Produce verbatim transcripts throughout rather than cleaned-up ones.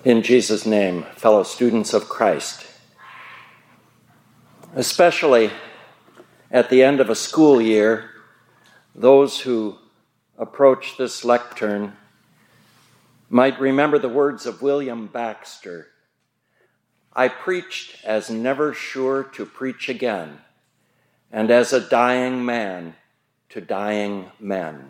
In Jesus' name, fellow students of Christ, especially at the end of a school year, those who approach this lectern might remember the words of William Baxter. I preached as never sure to preach again, and as a dying man to dying men.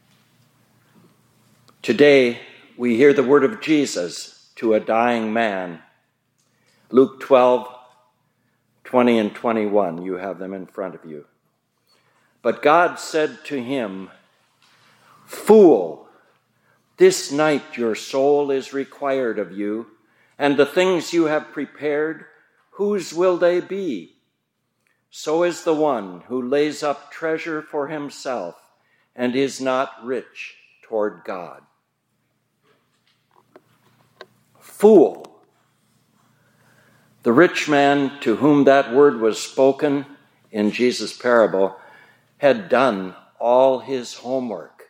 Today, we hear the word of Jesus to a dying man. Luke twelve, twenty and twenty-one, you have them in front of you. But God said to him, "Fool, this night your soul is required of you, and the things you have prepared, whose will they be? So is the one who lays up treasure for himself and is not rich toward God." Fool. The rich man to whom that word was spoken in Jesus' parable had done all his homework.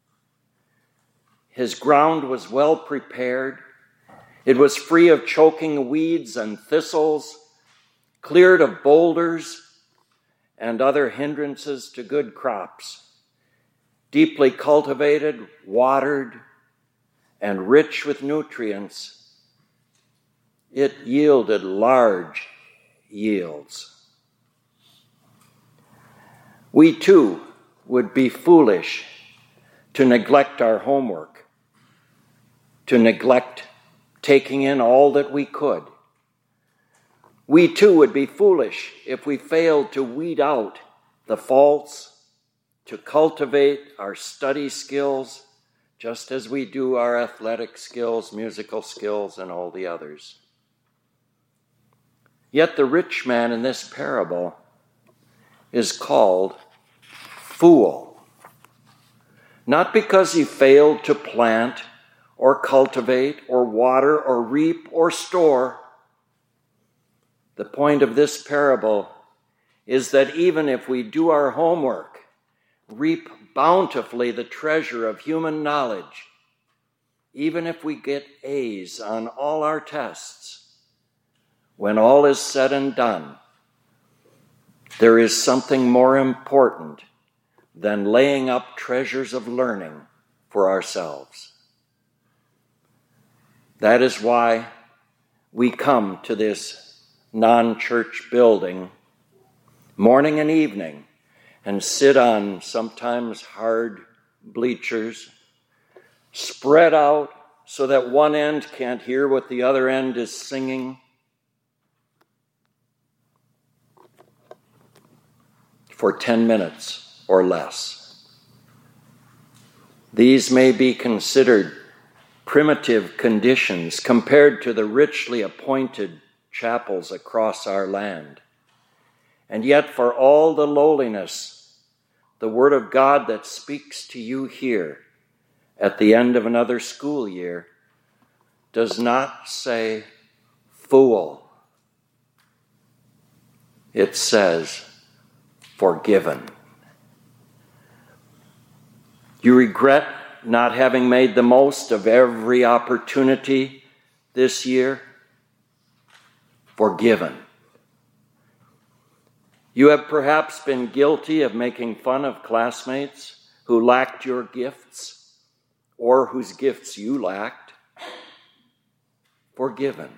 His ground was well prepared. It was free of choking weeds and thistles, cleared of boulders and other hindrances to good crops, deeply cultivated, watered, and rich with nutrients. It yielded large yields. We too would be foolish to neglect our homework, to neglect taking in all that we could. We too would be foolish if we failed to weed out the faults, to cultivate our study skills, just as we do our athletic skills, musical skills, and all the others. Yet the rich man in this parable is called fool, not because he failed to plant or cultivate or water or reap or store. The point of this parable is that even if we do our homework, reap bountifully the treasure of human knowledge, even if we get A's on all our tests, when all is said and done, there is something more important than laying up treasures of learning for ourselves. That is why we come to this non-church building morning and evening and sit on sometimes hard bleachers, spread out so that one end can't hear what the other end is singing, for ten minutes or less. These may be considered primitive conditions compared to the richly appointed chapels across our land. And yet, for all the lowliness, the word of God that speaks to you here at the end of another school year does not say, fool. It says, forgiven. You regret not having made the most of every opportunity this year? Forgiven. You have perhaps been guilty of making fun of classmates who lacked your gifts or whose gifts you lacked. Forgiven.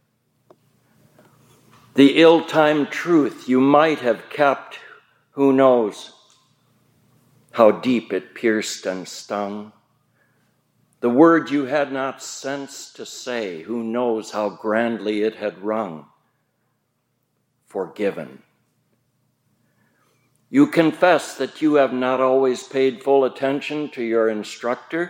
The ill-timed truth you might have kept, who knows how deep it pierced and stung? The word you had not sense to say, who knows how grandly it had rung? Forgiven. You confess that you have not always paid full attention to your instructor,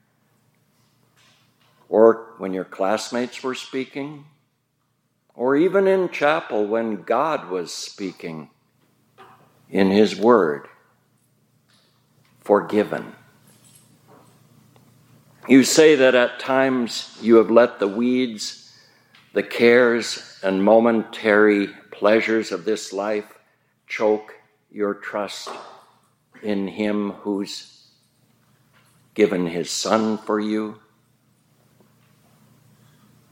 or when your classmates were speaking, or even in chapel when God was speaking in his word. Forgiven. You say that at times you have let the weeds, the cares, and momentary pleasures of this life choke your trust in him who's given his Son for you.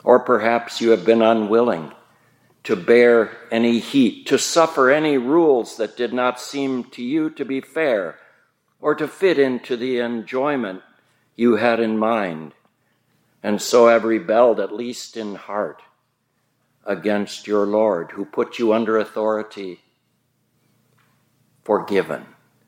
Or perhaps you have been unwilling to bear any heat, to suffer any rules that did not seem to you to be fair, or to fit into the enjoyment you had in mind, and so have rebelled, at least in heart, against your Lord, who put you under authority. Forgiven.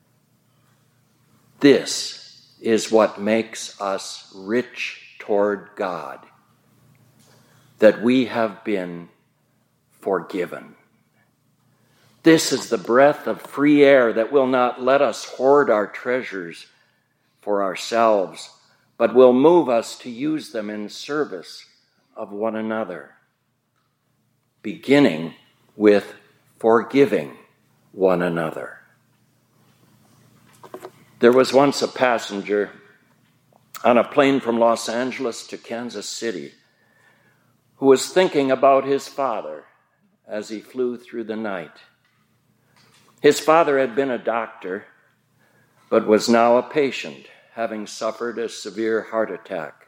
This is what makes us rich toward God, that we have been forgiven. This is the breath of free air that will not let us hoard our treasures for ourselves, but will move us to use them in service of one another, beginning with forgiving one another. There was once a passenger on a plane from Los Angeles to Kansas City who was thinking about his father as he flew through the night. His father had been a doctor, but was now a patient, having suffered a severe heart attack.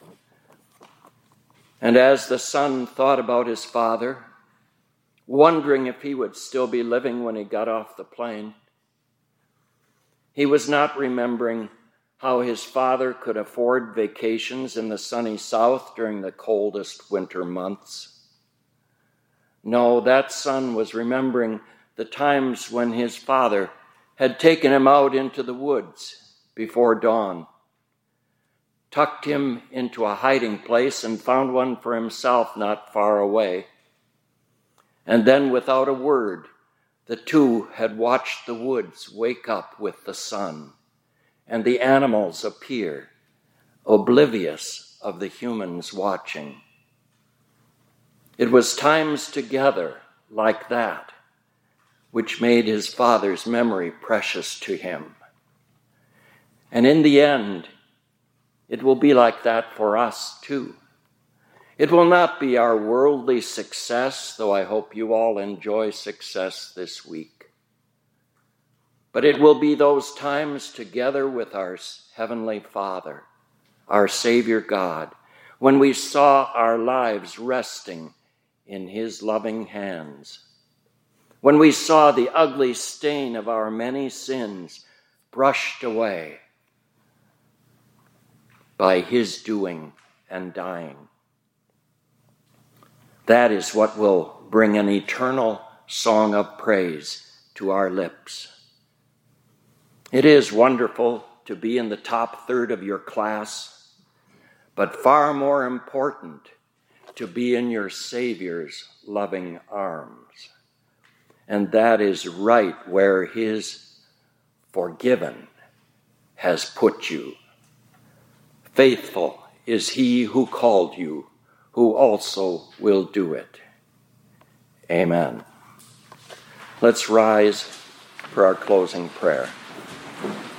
And as the son thought about his father, wondering if he would still be living when he got off the plane, he was not remembering how his father could afford vacations in the sunny South during the coldest winter months. No, that son was remembering the times when his father had taken him out into the woods before dawn, tucked him into a hiding place and found one for himself not far away. And then, without a word, the two had watched the woods wake up with the sun, and the animals appear, oblivious of the humans watching. It was times together like that which made his father's memory precious to him. And in the end, it will be like that for us too. It will not be our worldly success, though I hope you all enjoy success this week. But it will be those times together with our Heavenly Father, our Savior God, when we saw our lives resting in His loving hands, when we saw the ugly stain of our many sins brushed away by His doing and dying. That is what will bring an eternal song of praise to our lips. It is wonderful to be in the top third of your class, but far more important to be in your Savior's loving arms. And that is right where His forgiven has put you. Faithful is He who called you, who also will do it. Amen. Let's rise for our closing prayer.